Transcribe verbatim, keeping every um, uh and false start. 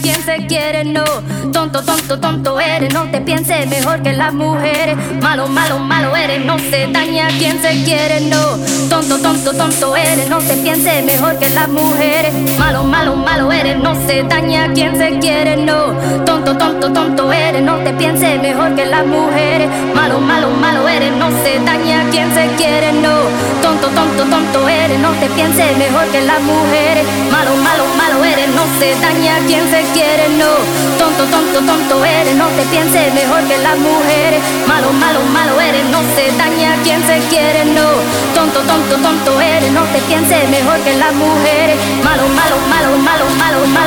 quien se quiere, no. Tonto, tonto, tonto eres, no te pienses mejor que las mujeres. Malo, malo, malo eres, no se daña quien se quiere, no. Tonto, tonto, tonto eres, no te pienses mejor que las mujeres. Malo, malo, malo eres, no se daña quien se quiere, no. Tonto, tonto, tonto eres, no te pienses mejor que las mujeres. Malo, malo, malo eres, no se daña quien se quiere, no. Tonto, tonto, tonto eres, no te pienses mejor que las mujeres. Malo, malo, malo eres, no se daña quien se quiere, no. Tonto, tonto, tonto eres, no te pienses mejor que las mujeres. Malo, malo, malo eres, no se daña quien se quiere, no. Tonto, tonto, tonto eres, no te pienses mejor que las mujeres. Malo, malo, malo, malo, malo, malo.